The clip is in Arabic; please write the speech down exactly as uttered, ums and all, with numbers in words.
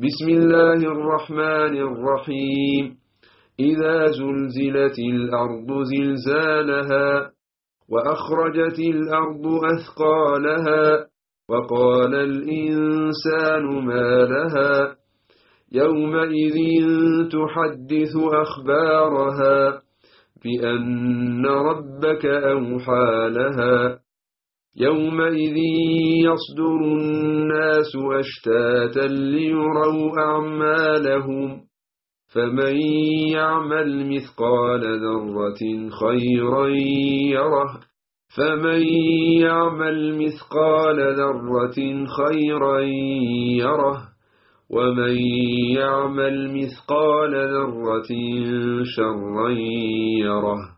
بسم الله الرحمن الرحيم إذا زلزلت الأرض زلزالها وأخرجت الأرض أثقالها وقال الإنسان ما لها يومئذ تحدث أخبارها بأن ربك أوحى لها يومئذ يصدر الناس أشتاتا ليروا أعمالهم فمن يعمل مثقال ذرة خيرا يره فمن يعمل مثقال ذرة خيرا يره ومن يعمل مثقال ذرة شرا يره